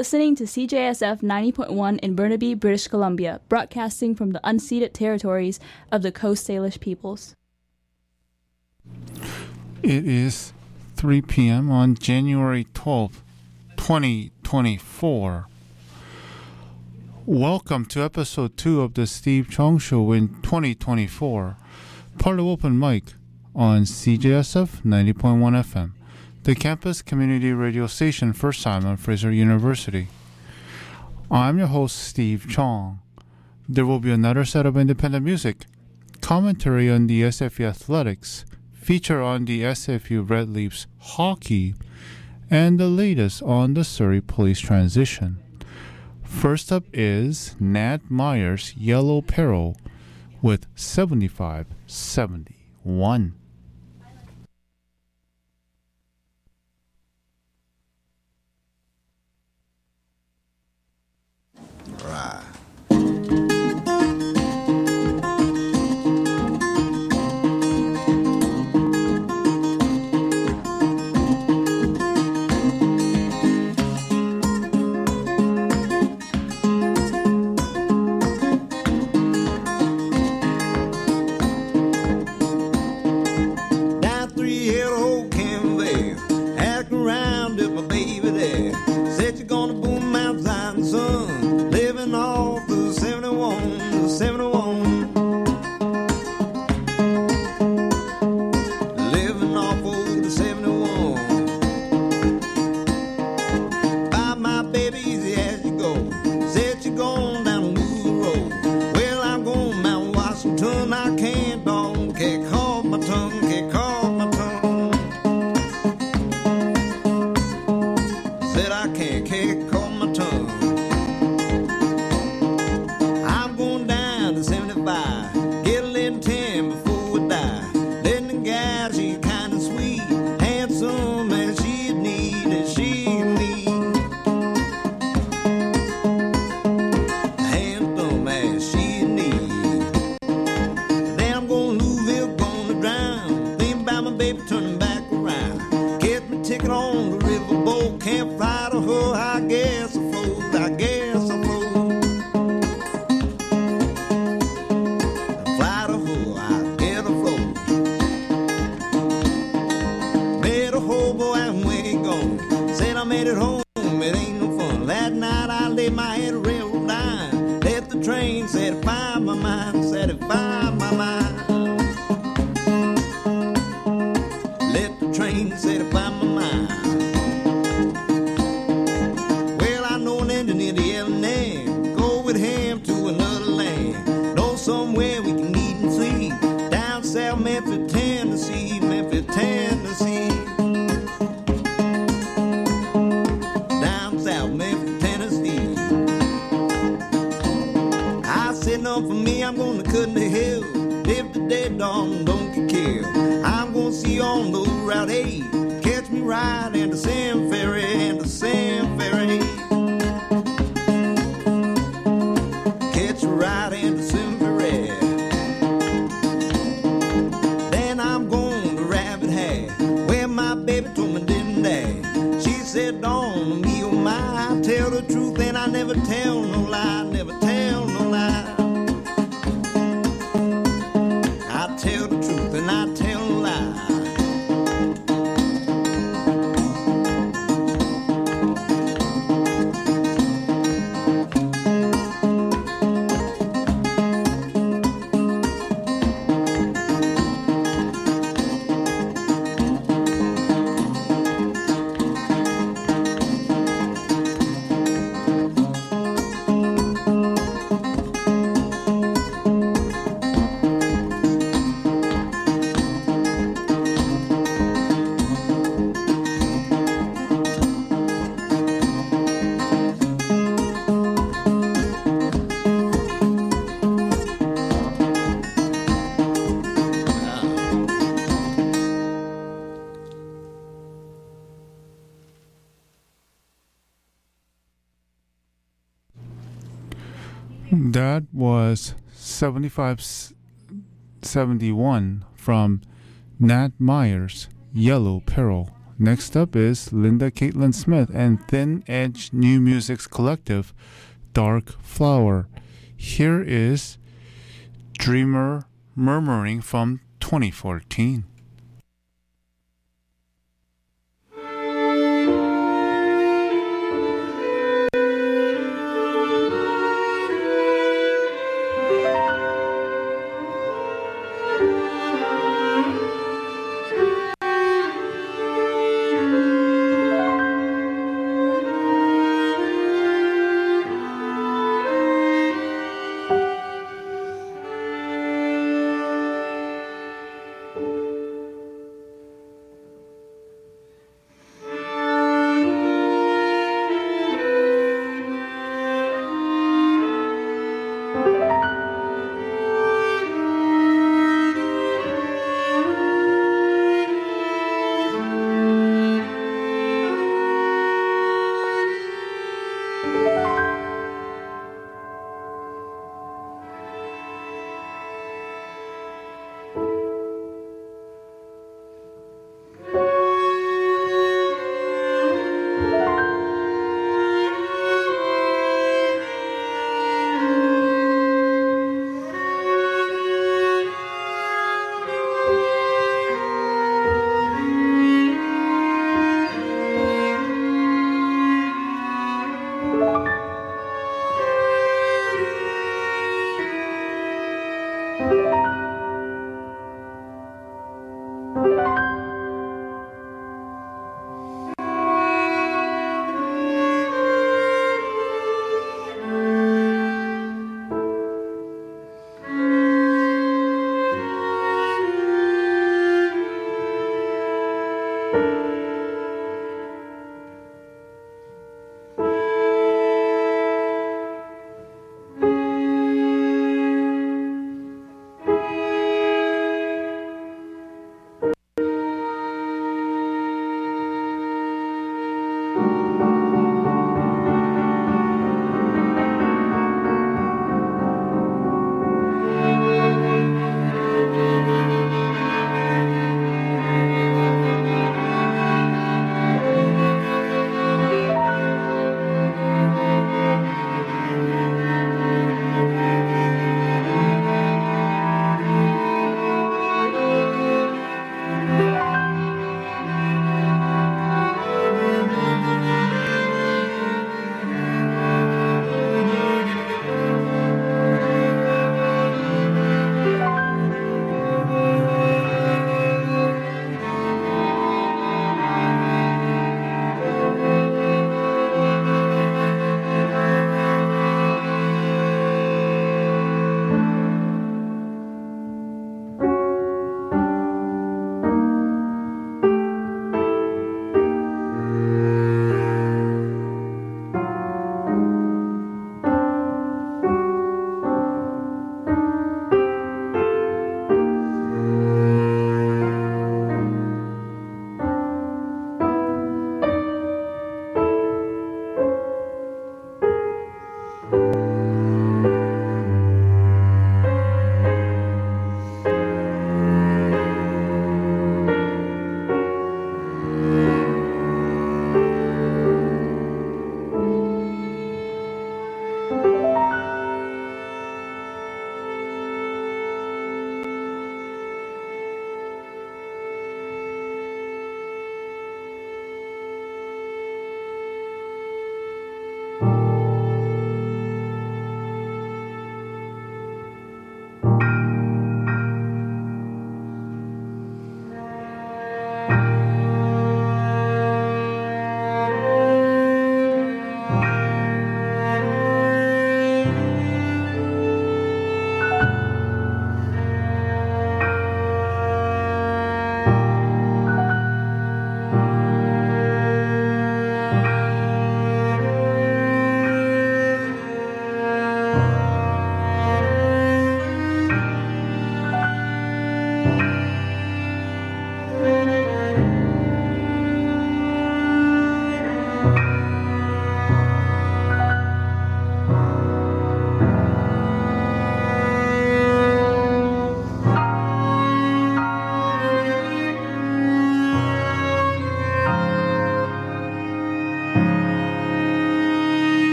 listening to CJSF 90.1 in Burnaby, British Columbia, broadcasting from the unceded territories of the Coast Salish peoples. It is 3 p.m. on January 12th, 2024. Welcome to episode 2 of the Steve Chong Show in 2024. Part of Open Mic on CJSF 90.1 FM, the campus community radio station for Simon Fraser University. I'm your host, Steve Chong. There will be another set of independent music, commentary on the SFU athletics, feature on the SFU Red Leafs hockey, and the latest on the Surrey police transition. First up is Nat Myers' Yellow Peril with 7571. Right. That was 7571 from Nat Myers' Yellow Peril. Next up is Linda Caitlin Smith and Thin Edge New Music's collective, Dark Flower. Here is Dreamer Murmuring from 2014.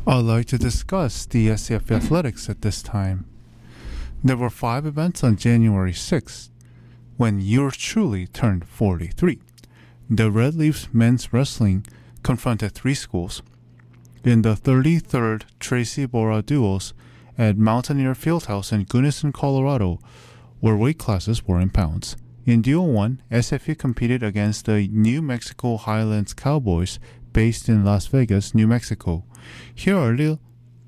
I'd like to discuss the SCF athletics at this time. There were 5 events on January 6th when yours truly turned 43. The Red Leafs men's wrestling confronted 3 schools. In the 33rd Tracy Bora Duels at Mountaineer Fieldhouse in Gunnison, Colorado, where weight classes were in pounds. In Duel 1, SFU competed against the New Mexico Highlands Cowboys based in Las Vegas, New Mexico. Here are the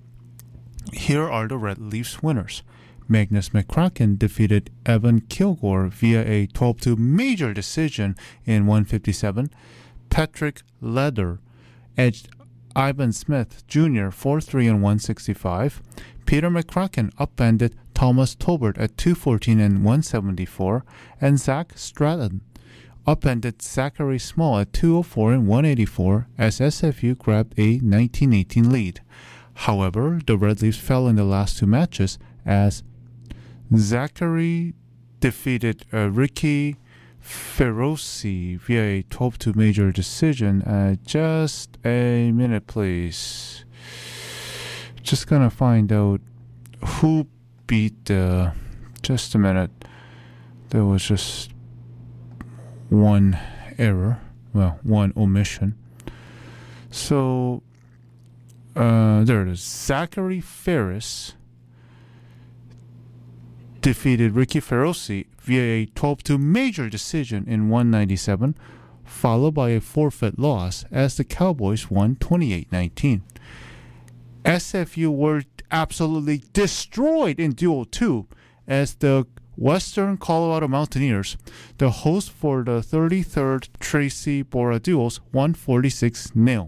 Red Leafs winners. Magnus McCracken defeated Evan Kilgore via a 12-2 major decision in 157. Patrick Leder edged Ivan Smith Jr. 4-3 in 165. Peter McCracken upended Thomas Tolbert at 214 and 174. And Zach Stratton upended Zachary Small at 204 and 184 as SFU grabbed a 19-18 lead. However, the Red Leafs fell in the last 2 matches as Zachary defeated Ricky Feroci via a 12-2 major decision. Just a minute, please. Just gonna find out who beat just a minute. There was just one error. Well, one omission. So, there it is. Zachary Ferris defeated Ricky Feroci via a 12-2 major decision in 197, followed by a forfeit loss as the Cowboys won 28-19. SFU were absolutely destroyed in Duel 2 as the Western Colorado Mountaineers, the host for the 33rd Tracy Bora Duels, won 46-0.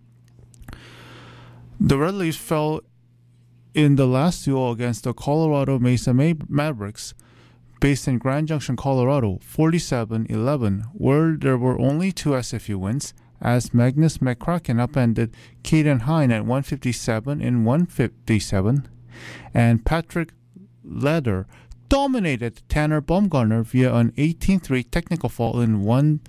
The Red Leafs fell in the last duel against the Colorado Mesa Mavericks, based in Grand Junction, Colorado, 47-11, where there were only 2 SFU wins, as Magnus McCracken upended Caden Hine at 157 and 157, and Patrick Leder dominated Tanner Baumgartner via an 18-3 technical foul in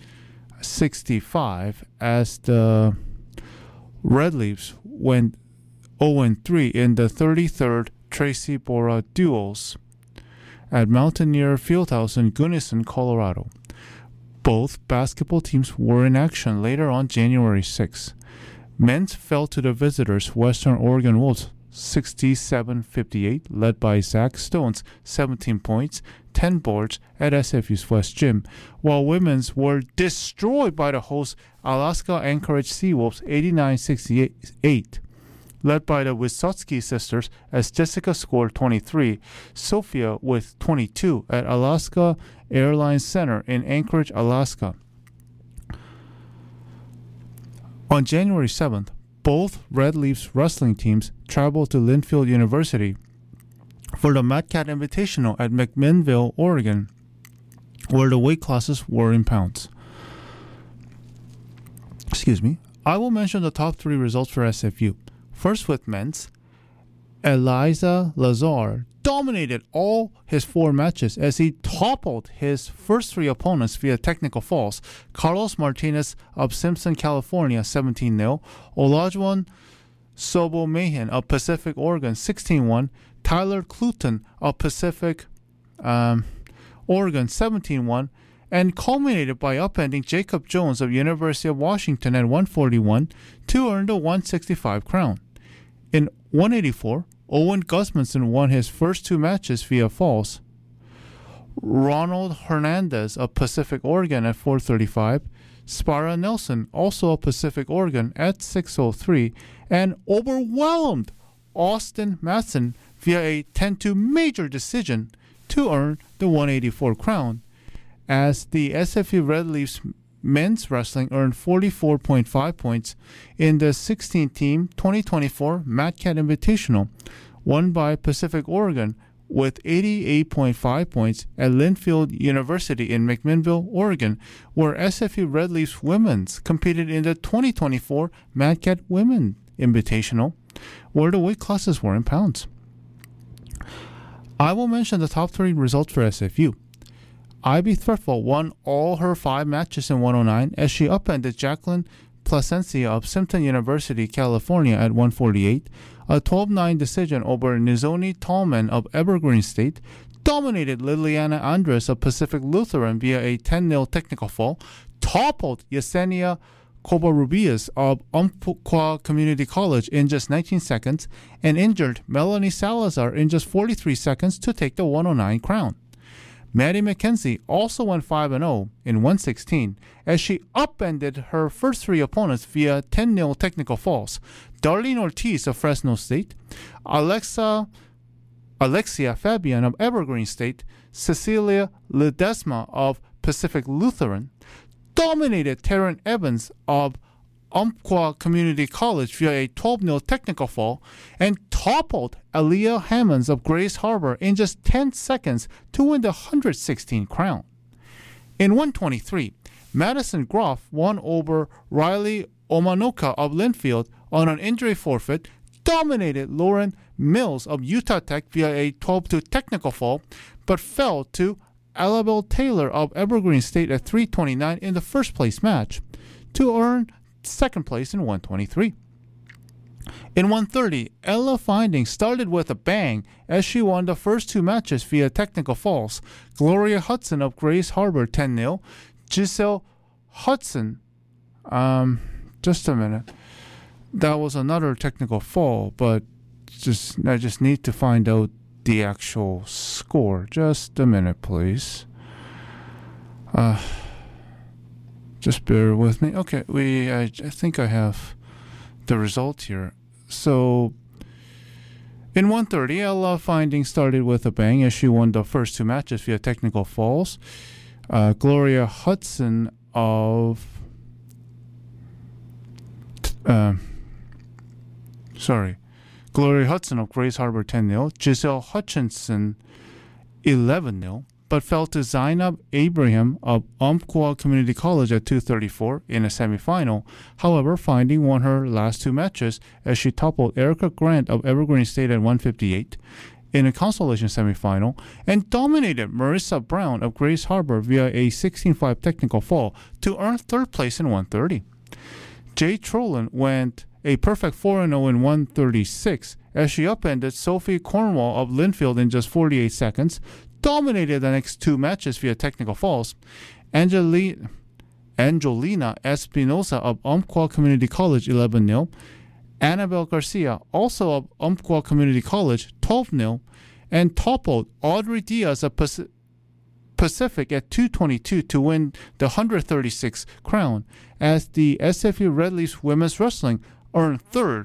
165, as the Red Leafs went 0-3 in the 33rd Tracy Bora Duels at Mountaineer Fieldhouse in Gunnison, Colorado. Both basketball teams were in action later on January 6. Men's fell to the visitors Western Oregon Wolves 67-58, led by Zach Stone's 17 points, 10 boards at SFU's West Gym, while women's were destroyed by the host Alaska Anchorage Seawolves 89-68. Led by the Wysotsky sisters as Jessica scored 23, Sophia with 22 at Alaska Airlines Center in Anchorage, Alaska. On January 7th, both Red Leafs wrestling teams traveled to Linfield University for the Mad Cat Invitational at McMinnville, Oregon, where the weight classes were in pounds. I will mention the top 3 results for SFU. First with men's, Eliza Lazar dominated all his 4 matches as he toppled his first 3 opponents via technical falls. Carlos Martinez of Simpson, California, 17-0. Olajuwon Sobo-Mahan of Pacific, Oregon, 16-1. Tyler Cluton of Pacific, Oregon, 17-1. And culminated by upending Jacob Jones of University of Washington at 141 to earn the 165 crown. In 184, Owen Gusmanson won his first 2 matches via falls. Ronald Hernandez of Pacific, Oregon at 435, Spara Nelson, also of Pacific, Oregon at 603, and overwhelmed Austin Matson via a 10-2 major decision to earn the 184 crown, as the SFU Red Leafs men's wrestling earned 44.5 points in the 16-team 2024 Mad Cat Invitational, won by Pacific, Oregon, with 88.5 points at Linfield University in McMinnville, Oregon, where SFU Red Leafs women's competed in the 2024 Mad Cat Women Invitational, where the weight classes were in pounds. I will mention the top 3 results for SFU. Ivy Threadful won all her 5 matches in 109 as she upended Jacqueline Plasencia of Simpson University, California at 148. A 12-9 decision over Nizoni Tallman of Evergreen State dominated Liliana Andres of Pacific Lutheran via a 10-0 technical fall, toppled Yesenia Covarrubias of Umpqua Community College in just 19 seconds, and injured Melanie Salazar in just 43 seconds to take the 109 crown. Maddie McKenzie also went 5-0 in 116 as she upended her first three opponents via 10-0 technical falls. Darlene Ortiz of Fresno State, Alexia Fabian of Evergreen State, Cecilia Ledesma of Pacific Lutheran dominated Taryn Evans of Umpqua Community College via a 12-0 technical fall and toppled Aaliyah Hammonds of Grace Harbor in just 10 seconds to win the 116 crown. In 123, Madison Groff won over Riley Omanoka of Linfield on an injury forfeit, dominated Lauren Mills of Utah Tech via a 12-2 technical fall, but fell to Alabel Taylor of Evergreen State at 329 in the first place match to earn second place in 123. In 130, Ella Finding started with a bang as she won the first two matches via technical falls. Gloria Hudson of Grace Harbor 10-0. Giselle Hudson, just a minute. That was another technical fall, but I just need to find out the actual score. Just a minute, please. Just bear with me. Okay, I think I have the result here. So, in 130, Ella Finding started with a bang as she won the first two matches via technical falls. Gloria Hudson of... Gloria Hudson of Grace Harbor 10-0. Giselle Hutchinson 11-0. But fell to Zainab Abraham of Umpqua Community College at 234 in a semifinal. However, Finding won her last two matches as she toppled Erica Grant of Evergreen State at 158 in a consolation semifinal and dominated Marissa Brown of Grace Harbor via a 16-5 technical fall to earn third place in 130. Jay Trolin went a perfect 4-0 in 136 as she upended Sophie Cornwall of Linfield in just 48 seconds, dominated the next two matches via technical falls. Angelina Espinosa of Umpqua Community College 11-0. Annabelle Garcia, also of Umpqua Community College 12-0, and toppled Audrey Diaz of Pacific at 222 to win the 136 crown as the SFU Red Leafs Women's Wrestling earned third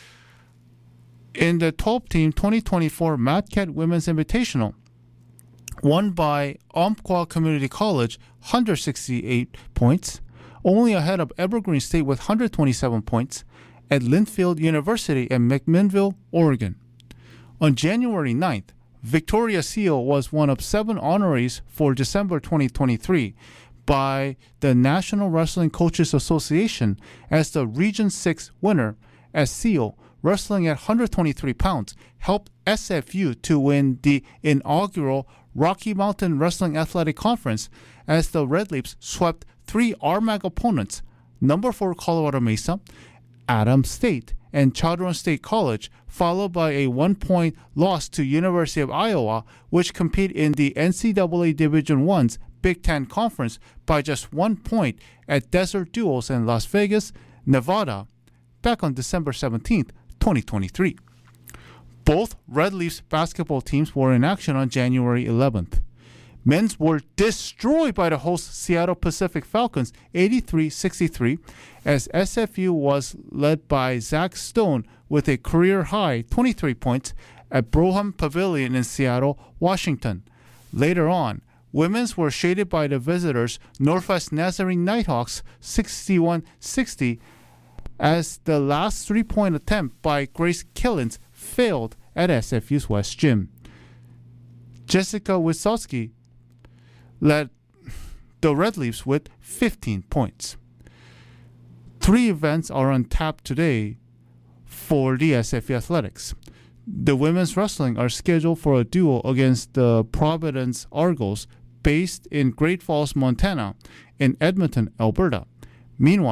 in the 12-team 2024 Mad Cat Women's Invitational, won by Umpqua Community College 168 points, only ahead of Evergreen State with 127 points at Linfield University in McMinnville, Oregon. On January 9th, Victoria Seal was one of 7 honorees for December 2023 by the National Wrestling Coaches Association as the Region 6 winner, as Seal, wrestling at 123 pounds, helped SFU to win the inaugural Rocky Mountain Wrestling Athletic Conference as the Red Leafs swept 3 RMAG opponents, number 4 Colorado Mesa, Adams State, and Chadron State College, followed by a 1-point loss to University of Iowa, which compete in the NCAA Division I's Big Ten Conference by just 1 point at Desert Duels in Las Vegas, Nevada, back on December 17th, 2023. Both Red Leafs basketball teams were in action on January 11th. Men's were destroyed by the host Seattle Pacific Falcons 83-63 as SFU was led by Zach Stone with a career-high 23 points at Brougham Pavilion in Seattle, Washington. Later on, women's were shaded by the visitors Northwest Nazarene Nighthawks 61-60 as the last 3-point attempt by Grace Killens failed at SFU's West Gym. Jessica Wisocki led the Red Leafs with 15 points. 3 events are on tap today for the SFU Athletics. The women's wrestling are scheduled for a duel against the Providence Argos based in Great Falls, Montana, and Edmonton, Alberta. Meanwhile,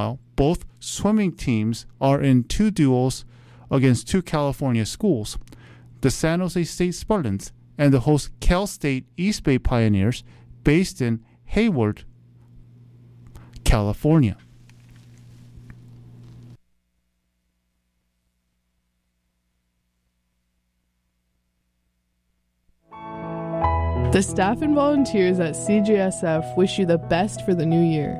Both swimming teams are in 2 duels against 2 California schools, the San Jose State Spartans and the host Cal State East Bay Pioneers, based in Hayward, California. The staff and volunteers at CJSF wish you the best for the new year.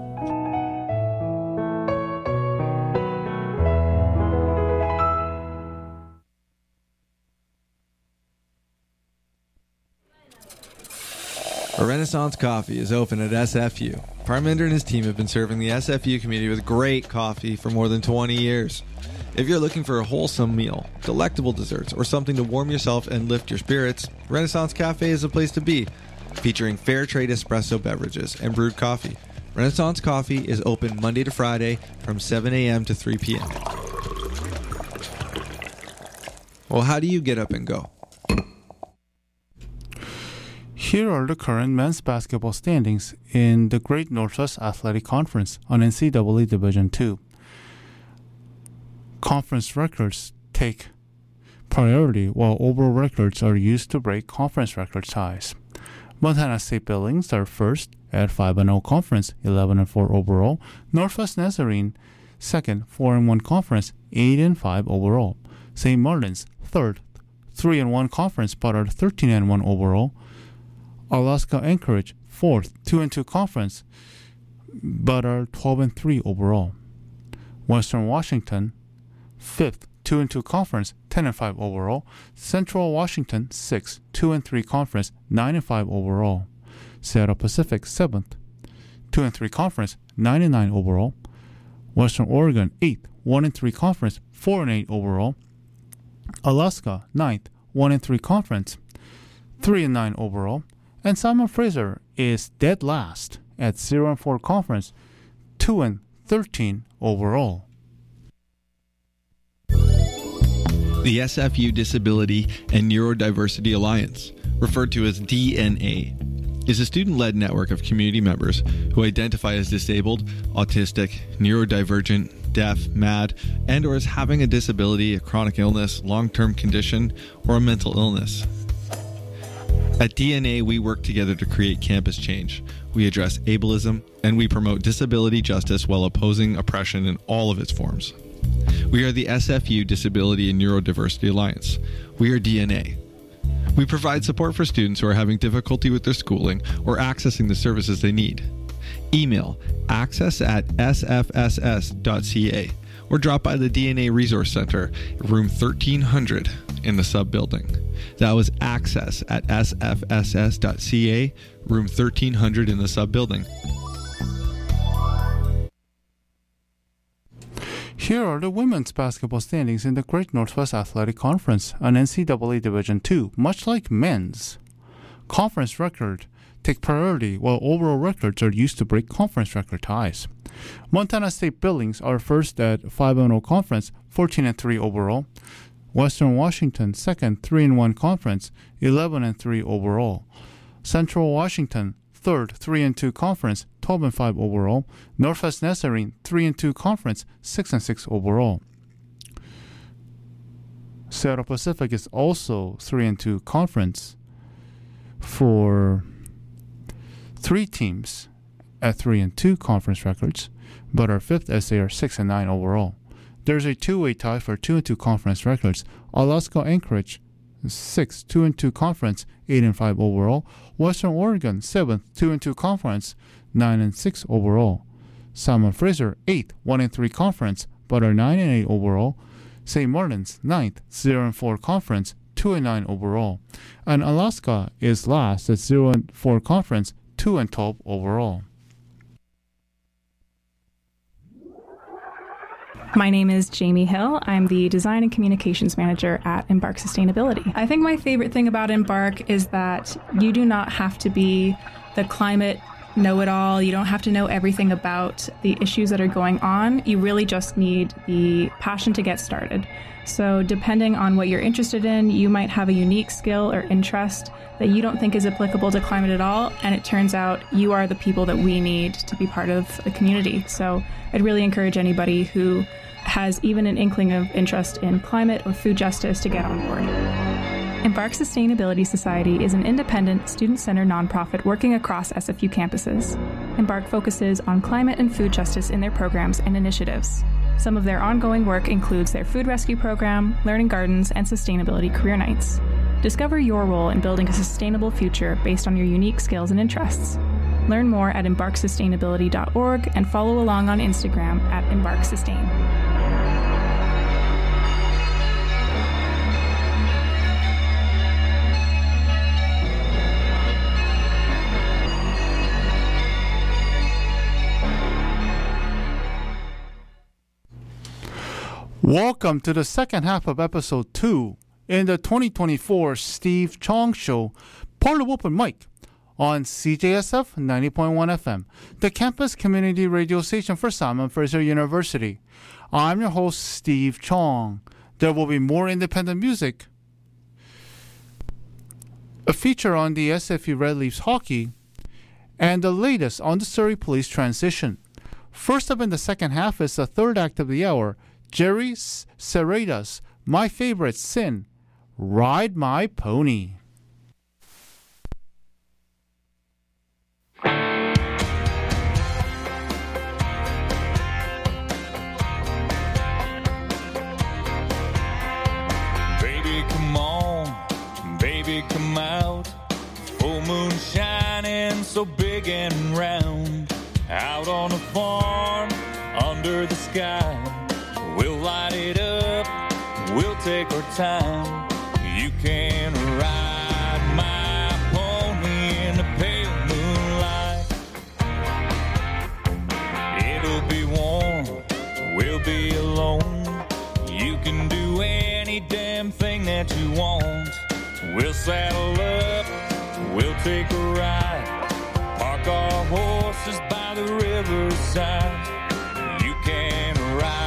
A Renaissance Coffee is open at SFU. Parminder and his team have been serving the SFU community with great coffee for more than 20 years. If you're looking for a wholesome meal, delectable desserts, or something to warm yourself and lift your spirits, Renaissance Cafe is a place to be. Featuring fair trade espresso beverages and brewed coffee, Renaissance Coffee is open Monday to Friday from 7 a.m. to 3 p.m. Well, how do you get up and go? Here are the current men's basketball standings in the Great Northwest Athletic Conference on NCAA Division II. Conference records take priority, while overall records are used to break conference record ties. Montana State Billings are first at 5-0 conference, 11-4 overall. Northwest Nazarene second, 4-1 conference, 8-5 overall. St. Martin's third, 3-1 conference, but are 13-1 overall. Alaska Anchorage fourth, 2-2 conference, but are 12-3 overall. Western Washington fifth, 2-2 conference, 10-5 overall. Central Washington 6th, 2-3 conference, 9-5 overall. Seattle Pacific 7th, 2-3 conference, 9-9 overall. Western Oregon 8th, 1-3 conference, 4-8 overall. Alaska 9th, 1-3 conference, 3-9 overall. And Simon Fraser is dead last at 0-4 conference, 2-13 overall. The SFU Disability and Neurodiversity Alliance, referred to as DNA, is a student-led network of community members who identify as disabled, autistic, neurodivergent, deaf, mad, and or as having a disability, a chronic illness, long-term condition, or a mental illness. At DNA, we work together to create campus change. We address ableism, and we promote disability justice while opposing oppression in all of its forms. We are the SFU Disability and Neurodiversity Alliance. We are DNA. We provide support for students who are having difficulty with their schooling or accessing the services they need. Email access@sfss.ca or drop by the DNA Resource Center, room 1300 in the sub-building. That was access@sfss.ca, room 1300 in the sub-building. Here are the women's basketball standings in the Great Northwest Athletic Conference on NCAA Division II. Much like men's, conference record take priority, while overall records are used to break conference record ties. Montana State Billings are first at 5-0 conference, 14-3 overall. Western Washington second, 3-1 conference, 11-3 overall. Central Washington third, 3-2 conference, 12-5 overall. Northwest Nazarene 3-2 conference, 6-6 overall. Seattle Pacific is also 3-2 conference for 3 teams at 3-2 conference records, but are fifth as they are 6-9 overall. There's a two-way tie for 2-2 conference records. Alaska Anchorage 6th, 2-2 conference, 8-5 overall. Western Oregon 7th, 2-2 conference, 9-6 overall. Simon Fraser 8th, 1-3 conference, but are 9-8 overall. St. Martin's 9th, 0-4 conference, 2-9 overall. And Alaska is last at 0-4 conference, 2-12 overall. My name is Jamie Hill. I'm the Design and Communications Manager at Embark Sustainability. I think my favorite thing about Embark is that you do not have to be the climate know it all. You don't have to know everything about the issues that are going on. You really just need the passion to get started. So depending on what you're interested in, you might have a unique skill or interest that you don't think is applicable to climate at all, and it turns out you are the people that we need to be part of the community. So I'd really encourage anybody who has even an inkling of interest in climate or food justice to get on board. Embark Sustainability Society is an independent, student-centered nonprofit working across SFU campuses. Embark focuses on climate and food justice in their programs and initiatives. Some of their ongoing work includes their food rescue program, learning gardens, and sustainability career nights. Discover your role in building a sustainable future based on your unique skills and interests. Learn more at embarksustainability.org and follow along on Instagram at embarksustain. Welcome to the second half of episode 2 in the 2024 Steve Chong Show, Parlor Open Mic on CJSF 90.1 FM, the campus community radio station for Simon Fraser University. I'm your host, Steve Chong. There will be more independent music, a feature on the SFU Red Leafs hockey, and the latest on the Surrey Police transition. First up in the second half is the third act of the hour, Jerry Serrata's My Favorite Sin, Ride My Pony. Baby, come on, baby, come out. Full moon shining so big and round. Out on the farm, under the sky. We'll light it up, we'll take our time. You can ride my pony in the pale moonlight. It'll be warm, we'll be alone. You can do any damn thing that you want. We'll saddle up, we'll take a ride. Park our horses by the riverside. You can ride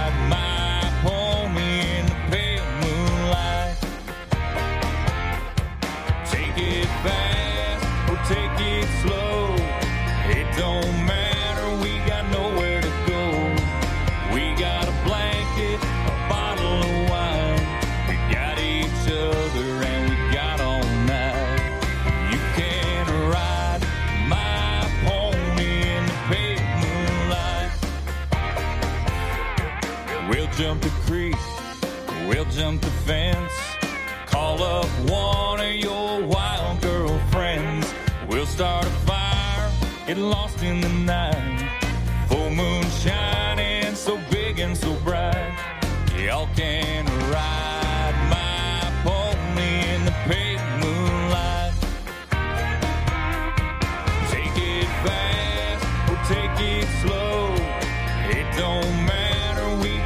take it slow. It don't matter, we got nowhere to go. We got a blanket, a bottle of wine. We got each other and we got all night. You can ride my pony in the pale moonlight. We'll jump the creek, we'll jump the fence. Call up one of your wild girlfriends. We'll start a fire, get lost in the night. Full moon shining so big and so bright. Y'all can ride my pony in the pale moonlight. Take it fast or take it slow. It don't matter, we